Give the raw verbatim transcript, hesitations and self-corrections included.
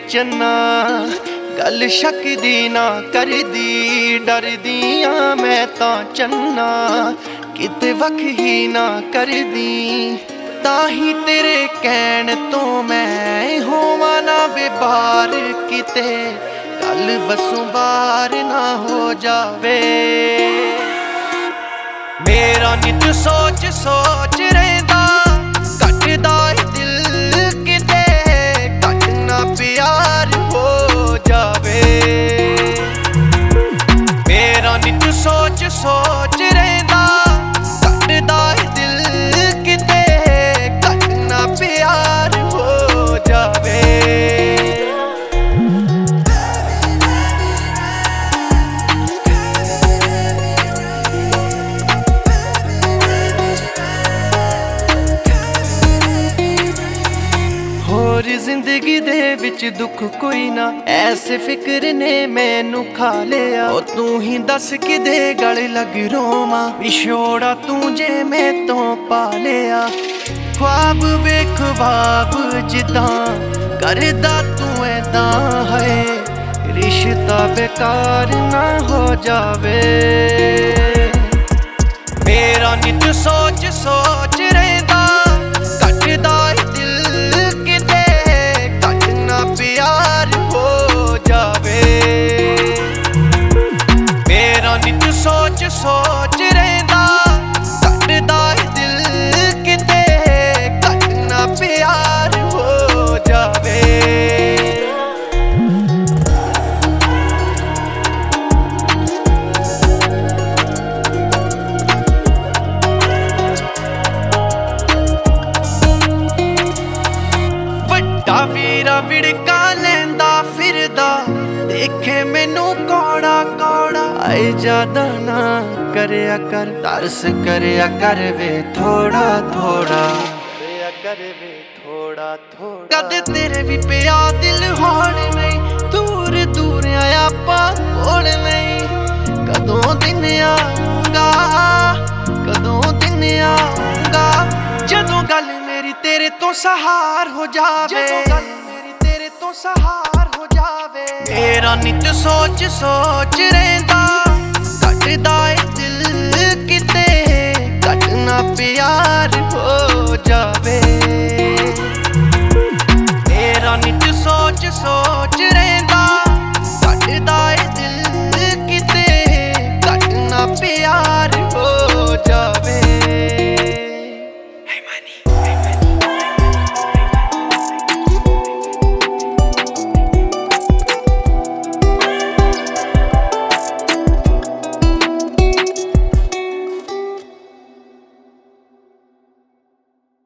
चन्ना गल शक दी ना करदी डरदियां मैं तां चन्ना किते वख ही ना करदी ताही तेरे कहण तो मैं होवां ना बेबार किते गल वसों बार ना हो जावे। मेरा नित सोच सोच रहिंदा कटदा दिल किते कटना प्यार हो जावे। मेरा नित सोच सोच रहिंदा कटदा दिल किते कटना प्यार हो जावे। होर जिंदगी दे विच दुख कोई ना ऐसे फिक्र ने मैनू खा लिया। ओ तू ही दस किदे गल लग रोवां विछोड़ा तू जे मैं तो पा लिया। ख्वाब वे ख्वाब जिद्दां करदा तू ऐदां है रिश्ता बेकार ना हो जावे। मेरा नित सोच सोच रहिंदा कटदा प्यार हो जावे। मेरा नित सोच सोच रहिंदा कटदा दिल किते कटना प्यार हो जावे। वड्डा वीरा विड़का लैंदा फिरदा देखे मैनू कौड़ा कौड़ा आए ज्यादा ना करया कर तरस करया कर वे थोड़ा थोड़ा करया कर वे थोड़ा थोड़ा। कद तेरे भी पिया दिल होण नहीं दूर दूर आया पा कोल नहीं कदों दिन आऊंगा कदों दिन आऊंगा जदों गल मेरी तेरे तो सहार हो जावे। मेरी तेरे तो सहार हो जावे। मेरा नित सोच सोच रहिंदा कटदा दिल किते कटना प्यार हो जावे। मेरा नित सोच सोच रहिंदा